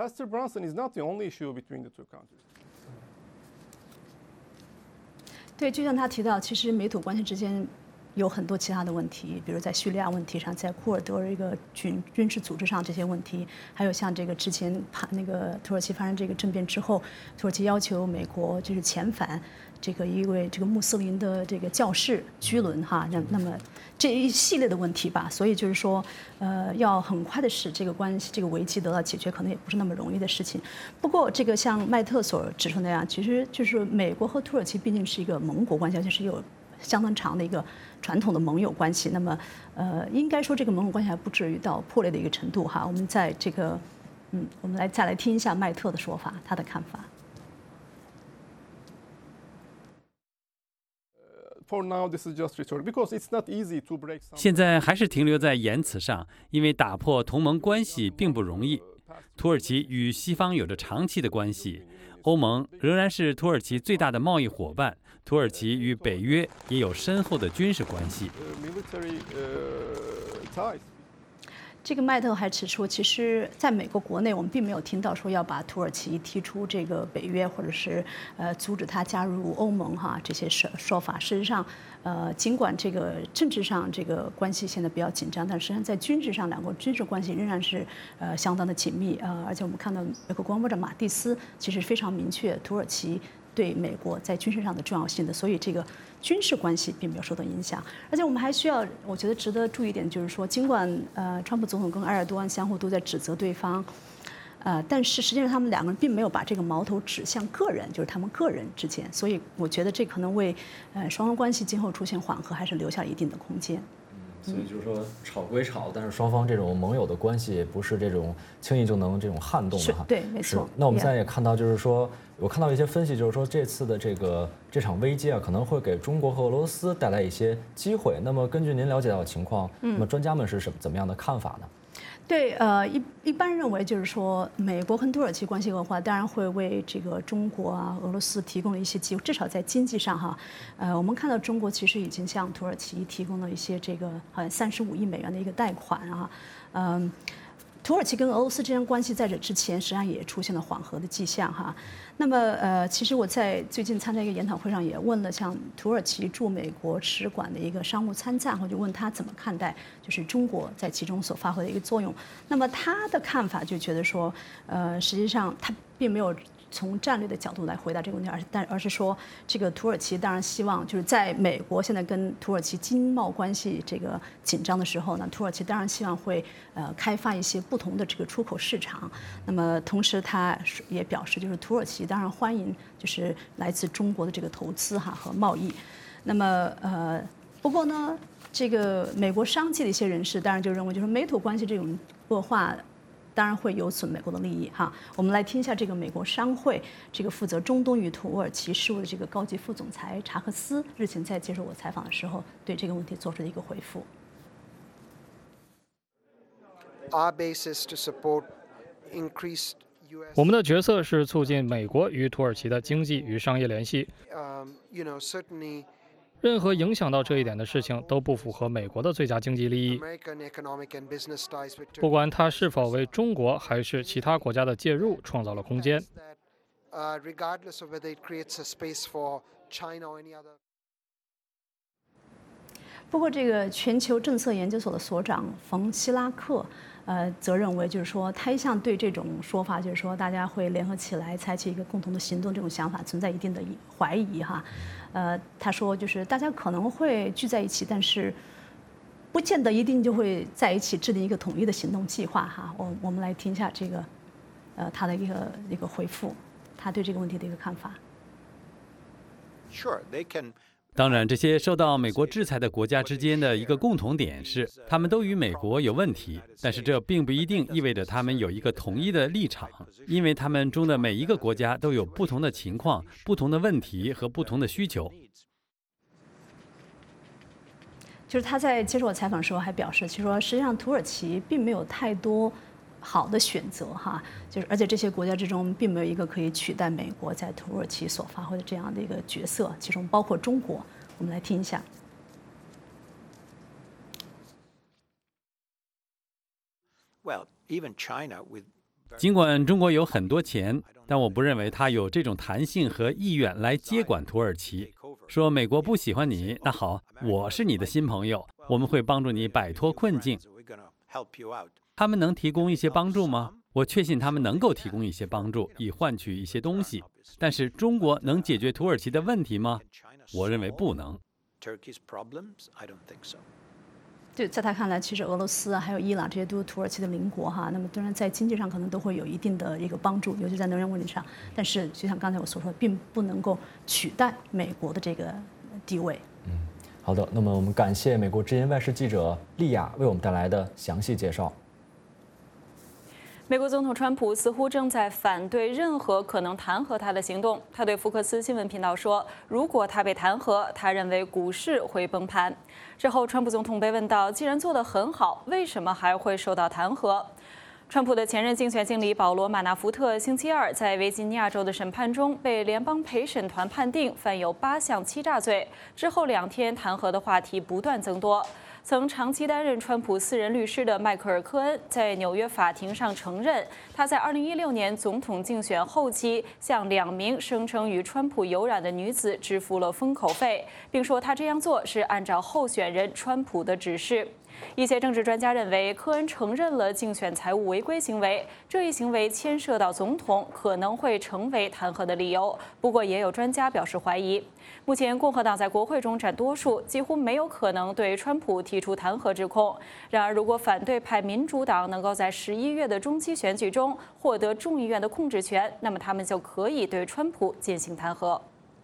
对，就像他提到，其实美土关系之间有很多其他的问题，比如在叙利亚问题上，在库尔德一个军军事组织上这些问题，还有像这个之前那个土耳其发生这个政变之后，土耳其要求美国就是遣返这个一位这个穆斯林的这个教士居伦哈，那那么这一系列的问题吧，所以就是说，呃，要很快的使这个关系这个危机得到解决，可能也不是那么容易的事情。不过，这个像麦特所指出那样，其实就是美国和土耳其毕竟是一个盟国关系，而且是有相当长的一个传统的盟友关系。那么，呃，应该说这个盟友关系还不至于到破裂的一个程度哈。我们在这个，嗯，我们来再来听一下麦特的说法，他的看法。 现在还是停留在言辞上，因为打破同盟关系并不容易。土耳其与西方有着长期的关系，欧盟仍然是土耳其最大的贸易伙伴，土耳其与北约也有深厚的军事关系。 这个麦特还指出，其实在美国国内，我们并没有听到说要把土耳其踢出这个北约，或者是呃阻止他加入欧盟哈这些说说法。事实上，呃，尽管这个政治上这个关系现在比较紧张，但实际上在军事上，两国军事关系仍然是呃相当的紧密呃，而且我们看到美国国防部长马蒂斯其实非常明确，土耳其对美国在军事上的重要性的，所以这个军事关系并没有受到影响。而且我们还需要，我觉得值得注意一点，就是说，尽管呃，川普总统跟埃尔多安相互都在指责对方，呃，但是实际上他们两个人并没有把这个矛头指向个人，就是他们个人之间。所以我觉得这可能为呃双方关系今后出现缓和，还是留下了一定的空间。 所以就是说，吵归吵，但是双方这种盟友的关系也不是这种轻易就能这种撼动的哈。 对，没错。 那我们现在也看到，就是说，我看到一些分析，就是说这次的这个这场危机啊，可能会给中国和俄罗斯带来一些机会。那么根据您了解到的情况，那么专家们是什么怎么样的看法呢？ 对，呃，一一般认为就是说，美国跟土耳其关系恶化，当然会为这个中国啊、俄罗斯提供了一些机会，至少在经济上哈，呃，我们看到中国其实已经向土耳其提供了一些这个好像三十五亿美元的一个贷款啊，嗯。土耳其跟俄罗斯之间关系在这之前实际上也出现了缓和的迹象哈。那么呃，其实我在最近参加一个研讨会上也问了像土耳其驻美国使馆的一个商务参赞，我就问他怎么看待就是中国在其中所发挥的一个作用。那么他的看法就觉得说，呃，实际上他并没有从战略的角度来回答这个问题，而是但而是说，这个土耳其当然希望就是在美国现在跟土耳其经贸关系这个紧张的时候呢，土耳其当然希望会呃开发一些不同的这个出口市场。那么同时他也表示，就是土耳其当然欢迎就是来自中国的这个投资哈和贸易。那么呃不过呢，这个美国商界的一些人士当然就认为，就是美土关系这种恶化。当然会有损美国的利益哈。我们来听一下这个美国商会这个负责中东与土耳其事务的这个高级副总裁查克斯日前在接受我采访的时候对这个问题做出的一个回复。 我们的角色是促进美国与土耳其的经济与商业联系。任何影响到这一点的事情都不符合美国的最佳经济利益，不管它是否为中国还是其他国家的介入创造了空间。 不过，这个全球政策研究所的所长冯希拉克，呃，则认为就是说，他一向对这种说法，就是说大家会联合起来采取一个共同的行动，这种想法存在一定的怀疑哈。呃，他说就是大家可能会聚在一起，但是不见得一定就会在一起制定一个统一的行动计划哈。我我们来听一下这个，呃，他的一个一个回复，他对这个问题的一个看法。 Sure, they can. 当然，这些受到美国制裁的国家之间的一个共同点是，他们都与美国有问题，但是这并不一定意味着他们有一个统一的立场，因为他们中的每一个国家都有不同的情况、不同的问题和不同的需求。 就是他在接受我采访的时候还表示，其实说实际上土耳其并没有太多好的选择哈，就是而且这些国家之中并没有一个可以取代美国在土耳其所发挥的这样的一个角色，其中包括中国。我们来听一下。 Well, even China with 尽管中国有很多钱，但我不认为它有这种弹性和意愿来接管土耳其。说美国不喜欢你，那好，我是你的新朋友，我们会帮助你摆脱困境。他们能提供一些帮助吗？我确信他们能够提供一些帮助，以换取一些东西。但是中国能解决土耳其的问题吗？我认为不能。 对，在他看来，其实俄罗斯啊，还有伊朗这些都是土耳其的邻国哈。那么当然在经济上可能都会有一定的一个帮助，尤其在能源问题上。但是就像刚才我所说的，并不能够取代美国的这个地位。 嗯，好的。那么我们感谢美国之音外事记者莉亚为我们带来的详细介绍。 美国总统川普似乎正在反对任何可能弹劾他的行动。他对福克斯新闻频道说：“如果他被弹劾，他认为股市会崩盘。”之后，川普总统被问到：“既然做得很好，为什么还会受到弹劾？”川普的前任竞选经理保罗·马纳福特星期二在维吉尼亚州的审判中被联邦陪审团判定犯有八项欺诈罪。之后两天，弹劾的话题不断增多。曾长期担任川普私人律师的迈克尔·科恩在纽约法庭上承认，他在二零一六年总统竞选后期向两名声称与川普有染的女子支付了封口费，并说他这样做是按照候选人川普的指示。一些政治专家认为，科恩承认了竞选财务违规行为，这一行为牵涉到总统，可能会成为弹劾的理由。不过，也有专家表示怀疑。目前，共和党在国会中占多数，几乎没有可能对川普提出弹劾指控。然而，如果反对派民主党能够在十一月的中期选举中获得众议院的控制权，那么他们就可以对川普进行弹劾。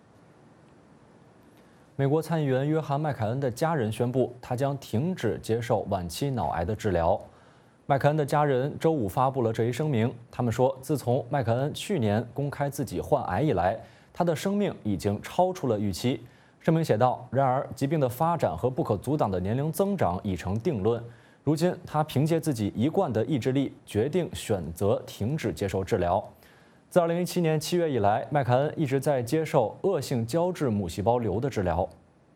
美国参议员约翰·麦凯恩的家人宣布，他将停止接受晚期脑癌的治疗。麦凯恩的家人周五发布了这一声明，他们说，自从麦凯恩去年公开自己患癌以来，他的生命已经超出了预期。声明写道：“然而，疾病的发展和不可阻挡的年龄增长已成定论。 如今，他凭借自己一贯的意志力，决定选择停止接受治疗。自二零一七年七月以来，麦凯恩一直在接受恶性胶质母细胞瘤的治疗。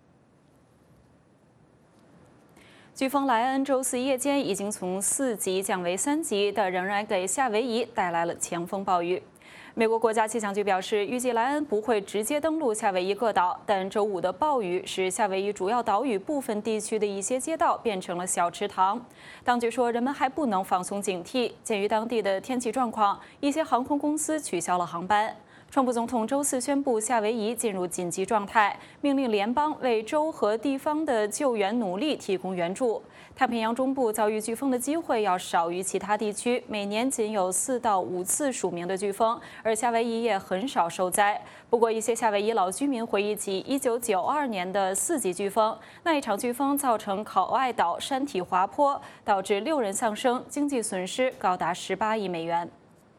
飓风莱恩周四夜间已经从四级降为三级，但仍然给夏威夷带来了强风暴雨。美国国家气象局表示，预计莱恩不会直接登陆夏威夷各岛，但周五的暴雨使夏威夷主要岛屿部分地区的一些街道变成了小池塘。当局说，人们还不能放松警惕。鉴于当地的天气状况，一些航空公司取消了航班。川普总统周四宣布夏威夷进入紧急状态，命令联邦为州和地方的救援努力提供援助。太平洋中部遭遇飓风的机会要少于其他地区，每年仅有四到五次署名的飓风，而夏威夷也很少受灾。不过，一些夏威夷老居民回忆起一九九二年的四级飓风，那一场飓风造成考爱岛山体滑坡，导致六人丧生，经济损失高达十八亿美元。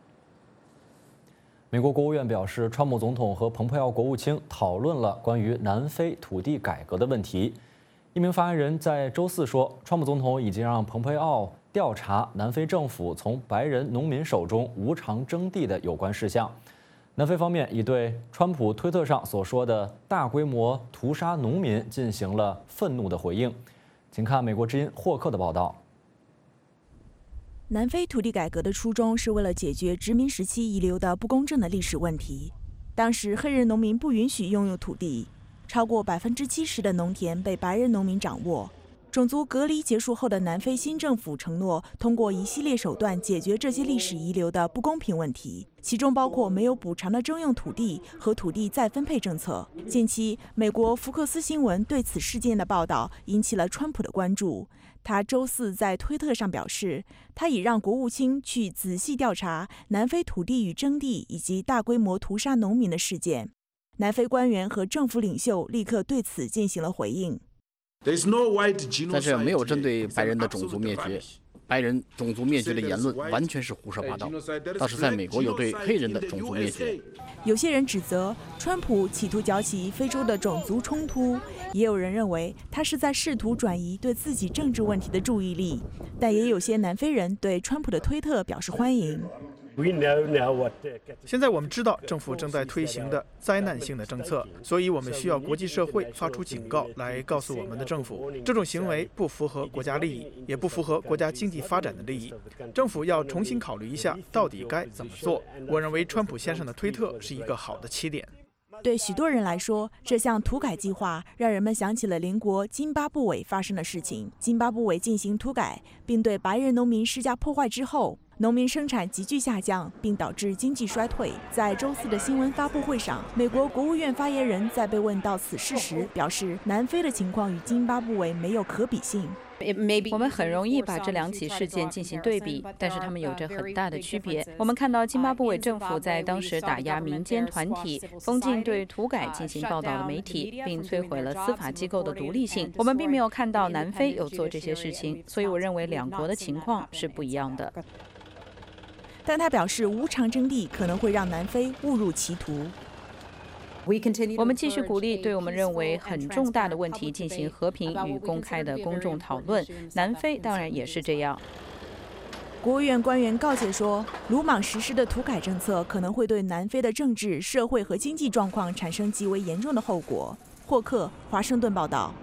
美国国务院表示，川普总统和蓬佩奥国务卿讨论了关于南非土地改革的问题。一名发言人在周四说，川普总统已经让蓬佩奥调查南非政府从白人农民手中无偿征地的有关事项。南非方面已对川普推特上所说的大规模屠杀农民进行了愤怒的回应。请看美国之音霍克的报道。 南非土地改革的初衷是为了解决殖民时期遗留的不公正的历史问题。当时黑人农民不允许拥有土地，超过百分之七十的农田被白人农民掌握。种族隔离结束后的南非新政府承诺通过一系列手段解决这些历史遗留的不公平问题，其中包括没有补偿的征用土地和土地再分配政策。近期，美国福克斯新闻对此事件的报道引起了川普的关注。他周四在推特上表示，他已让国务卿去仔细调查南非土地与征地以及大规模屠杀农民的事件。南非官员和政府领袖立刻对此进行了回应。 在这没有针对白人的种族灭绝，白人种族灭绝的言论完全是胡说八道。倒是在美国有对黑人的种族灭绝。 有些人指责川普企图搅起非洲的种族冲突，也有人认为他是在试图转移对自己政治问题的注意力。但也有些南非人对川普的推特表示欢迎。 现在我们知道政府正在推行的灾难性的政策，所以我们需要国际社会发出警告，来告诉我们的政府，这种行为不符合国家利益，也不符合国家经济发展的利益。政府要重新考虑一下，到底该怎么做。我认为川普先生的推特是一个好的起点。 对许多人来说，这项土改计划让人们想起了邻国津巴布韦发生的事情。津巴布韦进行土改，并对白人农民施加破坏之后，农民生产急剧下降，并导致经济衰退。在周四的新闻发布会上，美国国务院发言人在被问到此事时表示，南非的情况与津巴布韦没有可比性。 我们很容易把这两起事件进行对比，但是它们有着很大的区别。我们看到津巴布韦政府在当时打压民间团体，封禁对土改进行报道的媒体，并摧毁了司法机构的独立性。我们并没有看到南非有做这些事情，所以我认为两国的情况是不一样的。 但他表示，无偿征地可能会让南非误入歧途。 我们继续鼓励对我们认为很重大的问题进行和平与公开的公众讨论。南非当然也是这样。 国务院官员告诫说，鲁莽实施的土改政策可能会对南非的政治、社会和经济状况产生极为严重的后果。霍克，华盛顿报道。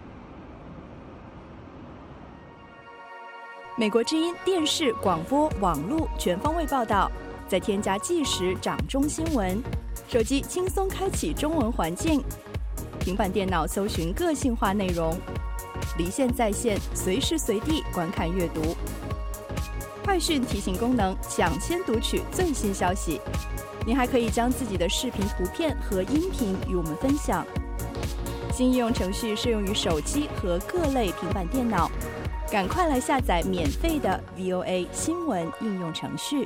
美国之音电视、广播、网络全方位报道，再添加即时掌中新闻。手机轻松开启中文环境，平板电脑搜寻个性化内容，离线在线，随时随地观看阅读。快讯提醒功能，抢先读取最新消息。您还可以将自己的视频、图片和音频与我们分享。新应用程序适用于手机和各类平板电脑，赶快来下载免费的 V O A 新闻应用程序。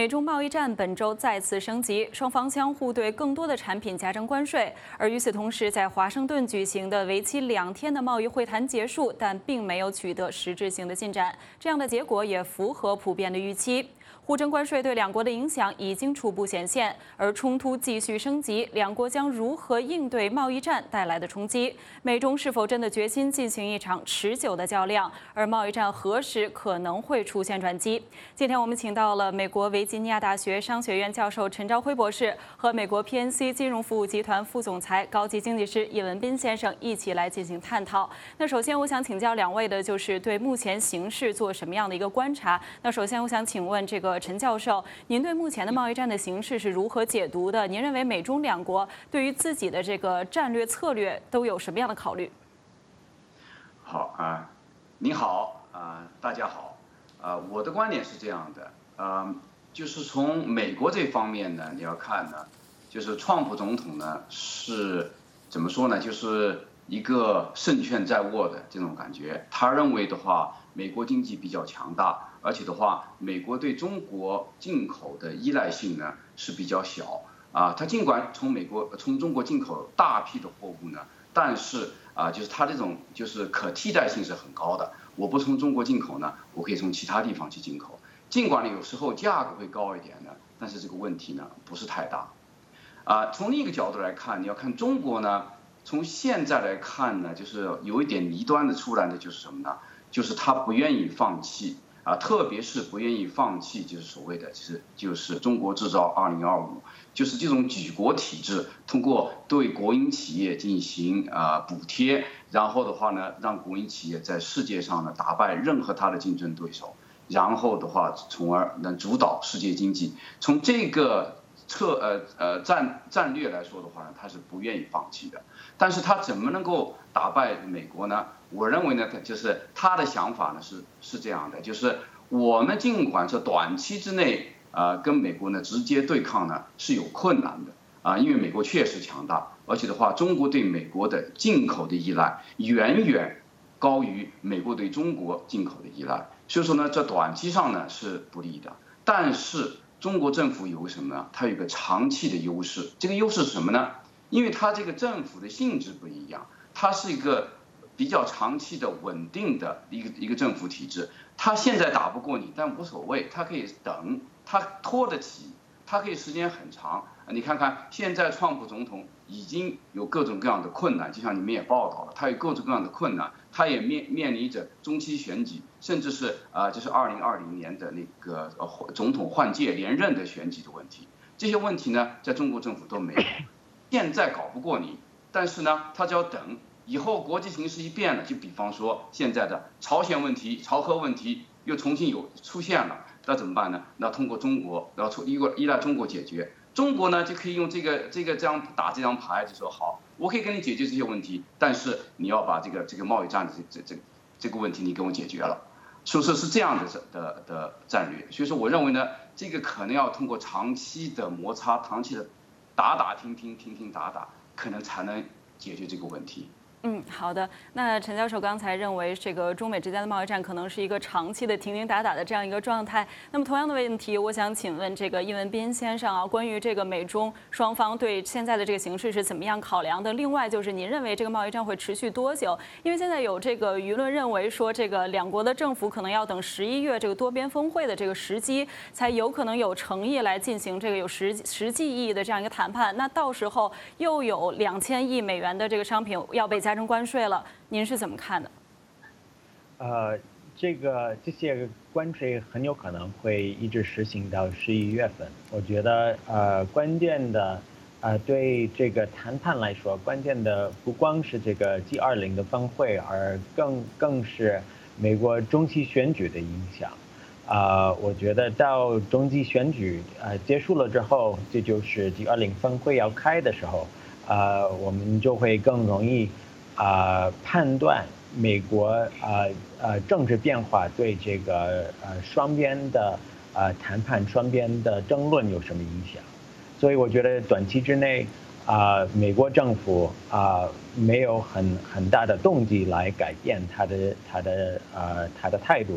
美中贸易战本周再次升级，双方相互对更多的产品加征关税。而与此同时，在华盛顿举行的为期两天的贸易会谈结束，但并没有取得实质性的进展。这样的结果也符合普遍的预期。互征关税对两国的影响已经初步显现，而冲突继续升级，两国将如何应对贸易战带来的冲击？美中是否真的决心进行一场持久的较量？而贸易战何时可能会出现转机？今天我们请到了美国维吉尼亚大学商学院教授陈朝晖博士和美国 P N C 金融服务集团副总裁、高级经济师叶文斌先生一起来进行探讨。那首先我想请教两位的就是对目前形势做什么样的一个观察？那首先我想请问这个陈教授，您对目前的贸易战的形势是如何解读的？您认为美中两国对于自己的这个战略策略都有什么样的考虑？ 好啊、呃，你好啊、呃，大家好啊、呃，我的观点是这样的，呃，就是从美国这方面呢，你要看呢，就是川普总统呢是怎么说呢？就是一个胜券在握的这种感觉。他认为的话，美国经济比较强大。而且的话，美国对中国进口的依赖性呢是比较小啊。它尽管从美国从中国进口大批的货物呢，但是啊，就是它这种就是可替代性是很高的。我不从中国进口呢，我可以从其他地方去进口。尽管呢有时候价格会高一点呢，但是这个问题呢不是太大。啊，从另一个角度来看，你要看中国呢，从现在来看呢，就是有一点极端的出来的就是什么呢？就是他不愿意放弃。啊，特别是不愿意放弃，就是所谓的，就是就是中国制造二零二五，就是这种举国体制，通过对国营企业进行啊、呃、补贴，然后的话呢，让国营企业在世界上呢打败任何他的竞争对手，然后的话，从而能主导世界经济。从这个策呃呃战战略来说的话呢，他是不愿意放弃的。但是他怎么能够打败美国呢？我认为呢，就是他的想法呢是是这样的，就是我们尽管是短期之内啊、呃、跟美国呢直接对抗呢是有困难的啊、呃，因为美国确实强大，而且的话，中国对美国的进口的依赖远远高于美国对中国进口的依赖，所以说呢，在短期上呢是不利的。但是中国政府有什么呢？它有一个长期的优势，这个优势是什么呢？因为它这个政府的性质不一样，它是一个比较长期的稳定的一个一个政府体制。它现在打不过你，但无所谓，它可以等，它拖得起，它可以时间很长。你看看现在川普总统已经有各种各样的困难，就像你们也报道了，他有各种各样的困难，他也面面临着中期选举，甚至是啊、呃，就是二零二零年的那个呃总统换届连任的选举的问题。这些问题呢，在中国政府都没有。现在搞不过你，但是呢，他就要等。以后国际形势一变了，就比方说现在的朝鲜问题、朝核问题又重新有出现了，那怎么办呢？那通过中国，然后依依赖中国解决。中国呢就可以用这个这个这样打这张牌，就说好，我可以给你解决这些问题，但是你要把这个这个贸易战的这这这这个问题你给我解决了，所以说是这样的的的战略。所以说我认为呢，这个可能要通过长期的摩擦、长期的打打听听、听听打打，可能才能解决这个问题。 嗯，好的。那陈教授刚才认为，这个中美之间的贸易战可能是一个长期的停停打打的这样一个状态。那么同样的问题，我想请问这个叶文斌先生啊，关于这个美中双方对现在的这个形势是怎么样考量的？另外就是您认为这个贸易战会持续多久？因为现在有这个舆论认为说，这个两国的政府可能要等十一月这个多边峰会的这个时机，才有可能有诚意来进行这个有实实际意义的这样一个谈判。那到时候又有两千亿美元的这个商品要被加征关税了，您是怎么看的？ 呃，这个这些关税很有可能会一直实行到十一月份。我觉得呃，关键的呃，对这个谈判来说，关键的不光是这个 G 二十 的峰会，而更更是美国中期选举的影响。啊、呃，我觉得到中期选举呃结束了之后，这就是 G 二十 峰会要开的时候，呃，我们就会更容易。啊、呃，判断美国呃呃政治变化对这个呃双边的呃谈判、双边的争论有什么影响？所以我觉得短期之内啊、呃，美国政府啊、呃、没有很很大的动机来改变他的他的呃他的态度。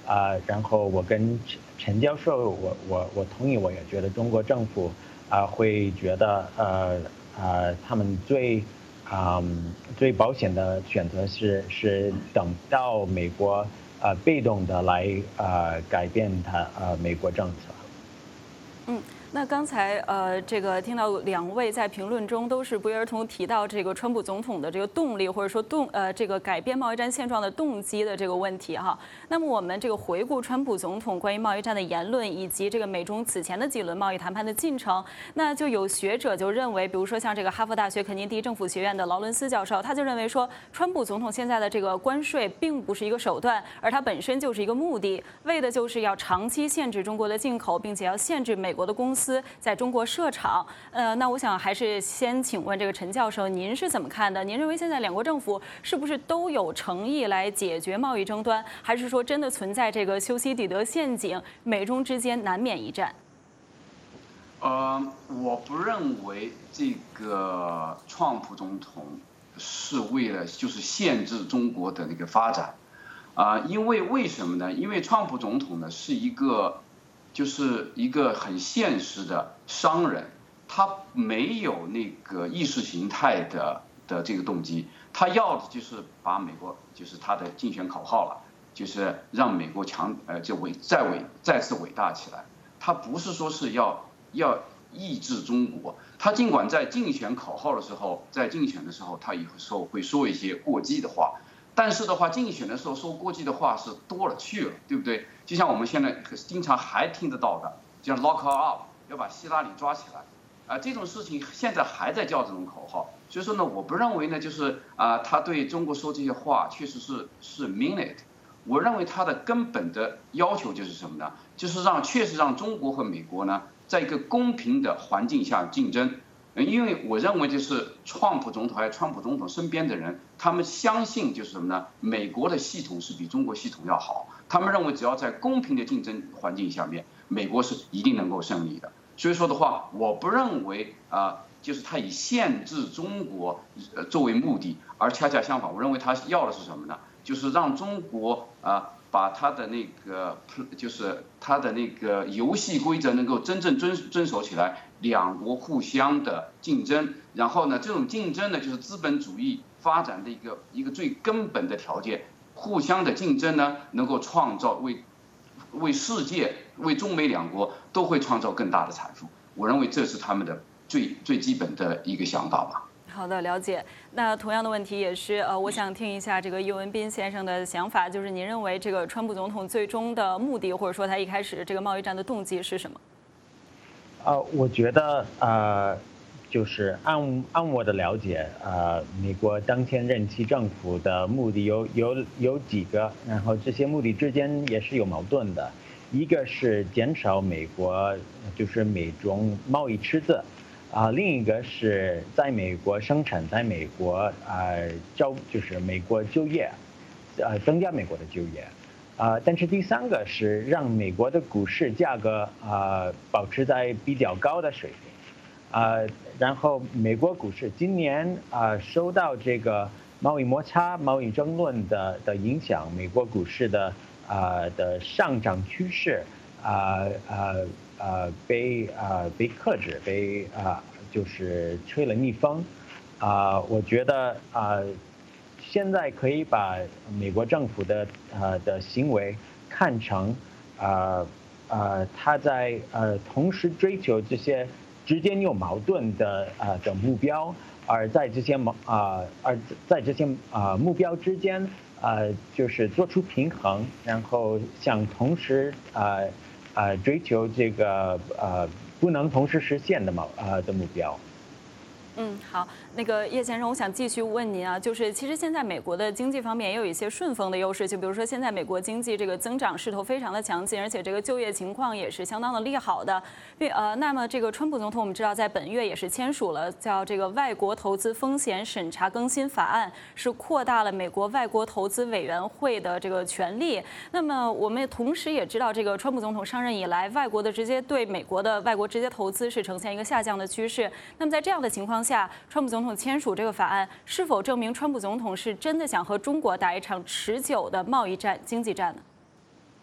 啊、呃，然后我跟陈陈教授，我我我同意，我也觉得中国政府啊、呃、会觉得呃呃他们最啊、嗯、最保险的选择是是等到美国呃被动的来呃改变它呃美国政策。 嗯。那刚才呃，这个听到两位在评论中都是不约而同提到这个川普总统的这个动力，或者说动呃这个改变贸易战现状的动机的这个问题哈。那么我们这个回顾川普总统关于贸易战的言论，以及这个美中此前的几轮贸易谈判的进程，那就有学者就认为，比如说像这个哈佛大学肯尼迪政府学院的劳伦斯教授，他就认为说，川普总统现在的这个关税并不是一个手段，而它本身就是一个目的，为的就是要长期限制中国的进口，并且要限制美国的公司在中国设厂。呃，那我想还是先请问这个陈教授，您是怎么看的？您认为现在两国政府是不是都有诚意来解决贸易争端，还是说真的存在这个修昔底德陷阱，美中之间难免一战？ 呃，我不认为这个川普总统是为了就是限制中国的那个发展，啊、呃，因为为什么呢？因为川普总统呢是一个。就是一个很现实的商人，他没有那个意识形态的的这个动机，他要的就是把美国，就是他的竞选口号了，就是让美国强呃就伟再伟再次伟大起来。他不是说是要要抑制中国，他尽管在竞选口号的时候，在竞选的时候，他有时候会说一些过激的话。但是的话，竞选的时候说过激的话是多了去了，对不对？就像我们现在经常还听得到的，像 lock her up， 要把希拉里抓起来，啊、呃，这种事情现在还在叫这种口号。所以说呢，我不认为呢，就是啊、呃，他对中国说这些话确实是是 mean it。我认为他的根本的要求就是什么呢？就是让确实让中国和美国呢，在一个公平的环境下竞争。因为我认为就是川普总统还有川普总统身边的人，他们相信就是什么呢？美国的系统是比中国系统要好。他们认为只要在公平的竞争环境下面，美国是一定能够胜利的。所以说的话，我不认为啊、呃，就是他以限制中国呃作为目的，而恰恰相反，我认为他要的是什么呢？就是让中国啊、呃、把他的那个就是他的那个游戏规则能够真正遵遵守起来。两国互相的竞争，然后呢，这种竞争呢，就是资本主义发展的一个一个最根本的条件。互相的竞争呢，能够创造为为世界、为中美两国都会创造更大的财富。我认为这是他们的最最基本的一个想法吧。 好的，了解。那同样的问题也是呃，我想听一下这个叶文斌先生的想法，就是您认为这个川普总统最终的目的，或者说他一开始这个贸易战的动机是什么？ 呃，我觉得呃，就是按按我的了解，呃，美国当前任期政府的目的有有有几个，然后这些目的之间也是有矛盾的。一个是减少美国就是美中贸易赤字，啊、呃，另一个是在美国生产，在美国呃招就是美国就业，呃，增加美国的就业。啊、呃，但是第三个是让美国的股市价格啊、呃、保持在比较高的水平，啊、呃，然后美国股市今年啊、呃、受到这个贸易摩擦、贸易争论的的影响，美国股市的啊、呃、的上涨趋势啊啊啊被啊、呃、被克制，被啊、呃、就是吹了逆风，啊、呃，我觉得啊。呃现在可以把美国政府的呃的行为看成，呃呃，他在呃同时追求这些之间有矛盾的呃的目标，而在这些矛啊、呃、而在这些啊、呃、目标之间，呃就是做出平衡，然后想同时呃呃追求这个呃不能同时实现的目呃的目标。 嗯，好，那个叶先生，我想继续问您啊，就是其实现在美国的经济方面也有一些顺风的优势，就比如说现在美国经济这个增长势头非常的强劲，而且这个就业情况也是相当的利好的。并呃，那么这个川普总统我们知道在本月也是签署了叫这个外国投资风险审查更新法案，是扩大了美国外国投资委员会的这个权利。那么我们同时也知道，这个川普总统上任以来，外国的直接对美国的外国直接投资是呈现一个下降的趋势。那么在这样的情况下，川普总统签署这个法案，是否证明川普总统是真的想和中国打一场持久的贸易战、经济战呢？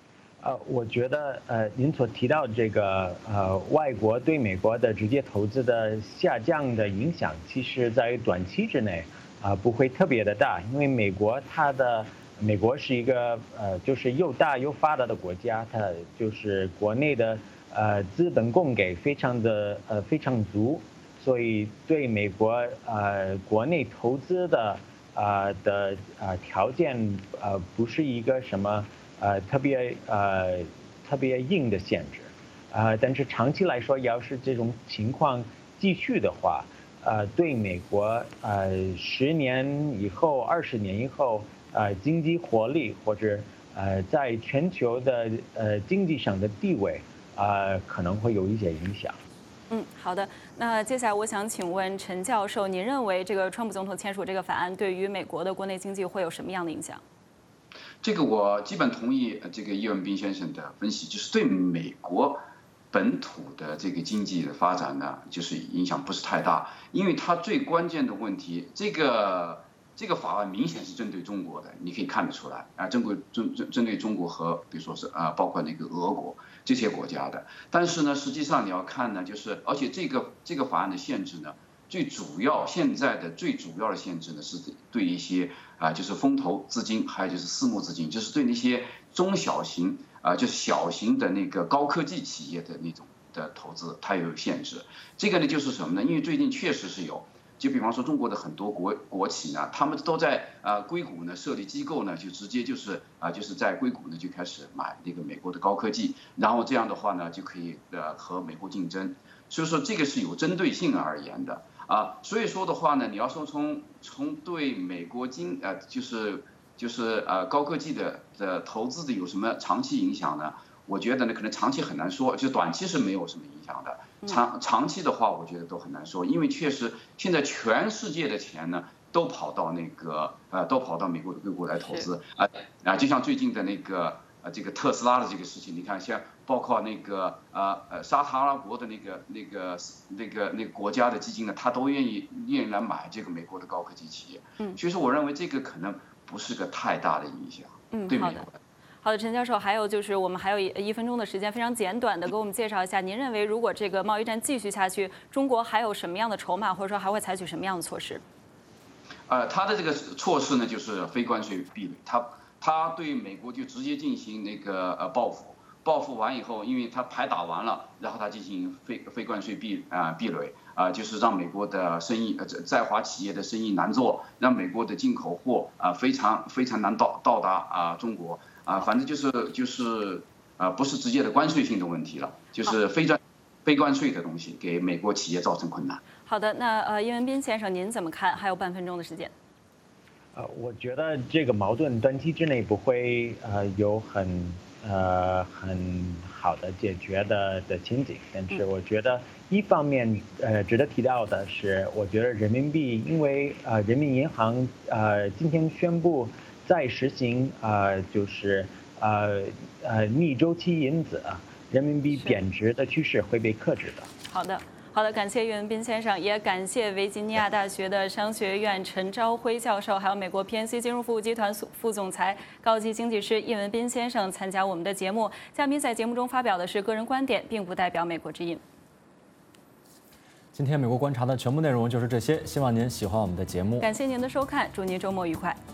呃，我觉得呃，您所提到这个呃，外国对美国的直接投资的下降的影响，其实在短期之内啊、呃、不会特别的大，因为美国它的美国是一个呃就是又大又发达的国家，它就是国内的呃资本供给非常的呃非常足，所以对美国呃国内投资的呃的呃条件呃不是一个什么。呃，特别呃特别硬的限制，呃，但是长期来说，要是这种情况继续的话，呃，对美国呃十年以后、二十年以后，呃，经济活力或者呃在全球的呃经济上的地位，啊、呃，可能会有一些影响。 嗯，好的。那接下来我想请问陈教授，您认为这个川普总统签署这个法案对于美国的国内经济会有什么样的影响？ 这个我基本同意这个叶文斌先生的分析，就是对美国本土的这个经济的发展呢，就是影响不是太大，因为它最关键的问题，这个这个法案明显是针对中国的，你可以看得出来啊，针对针针针对中国和比如说是啊，包括那个俄国这些国家的。但是呢，实际上你要看呢，就是而且这个这个法案的限制呢。最主要现在的最主要的限制呢，是对一些啊，就是风投资金，还有就是私募资金，就是对那些中小型啊，就是小型的那个高科技企业的那种的投资，它有限制。这个呢，就是什么呢？因为最近确实是有，就比方说中国的很多国国企呢，他们都在啊硅谷呢设立机构呢，就直接就是啊就是在硅谷呢就开始买那个美国的高科技，然后这样的话呢就可以呃和美国竞争。所以说这个是有针对性而言的。啊，所以说的话呢，你要说从从对美国经呃就是就是呃高科技的的投资的有什么长期影响呢？我觉得呢，可能长期很难说，就短期是没有什么影响的。长长期的话，我觉得都很难说，因为确实现在全世界的钱呢都跑到那个呃都跑到美国的硅谷来投资啊啊，就像最近的那个呃这个特斯拉的这个事情，你看像。包括那个呃呃沙特阿拉伯的那个那个那个那个国家的基金呢，他都愿意愿意来买这个美国的高科技企业。嗯，所以说我认为这个可能不是个太大的影响。嗯，对美国。 好的，陈教授，还有就是我们还有一一分钟的时间，非常简短的给我们介绍一下，您认为如果这个贸易战继续下去，中国还有什么样的筹码，或者说还会采取什么样的措施？ 呃，他的这个措施呢，就是非关税壁垒，他他对美国就直接进行那个呃报复。报复完以后，因为他牌打完了，然后他进行非非关税壁啊壁垒啊，就是让美国的生意呃在华企业的生意难做，让美国的进口货啊非常非常难到到达啊中国啊，反正就是就是啊不是直接的关税性的问题了，就是非专非关税的东西给美国企业造成困难。 好的，那呃叶文斌先生您怎么看？还有半分钟的时间。 呃，我觉得这个矛盾短期之内不会呃有很。呃，很好的解决的的情景，但是我觉得一方面呃值得提到的是，我觉得人民币因为呃人民银行呃今天宣布再实行呃就是呃呃逆周期因子，人民币贬值的趋势会被克制的。 好的。好的，感谢叶文斌先生，也感谢维吉尼亚大学的商学院陈朝晖教授，还有美国 P N C 金融服务集团副总裁、高级经济师叶文斌先生参加我们的节目。嘉宾在节目中发表的是个人观点，并不代表美国之音。 今天美国观察的全部内容就是这些，希望您喜欢我们的节目。 感谢您的收看，祝您周末愉快。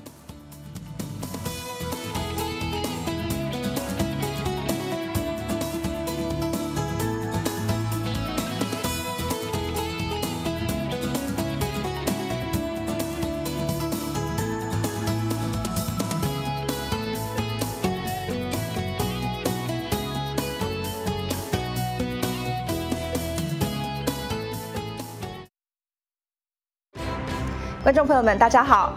观众朋友们，大家好，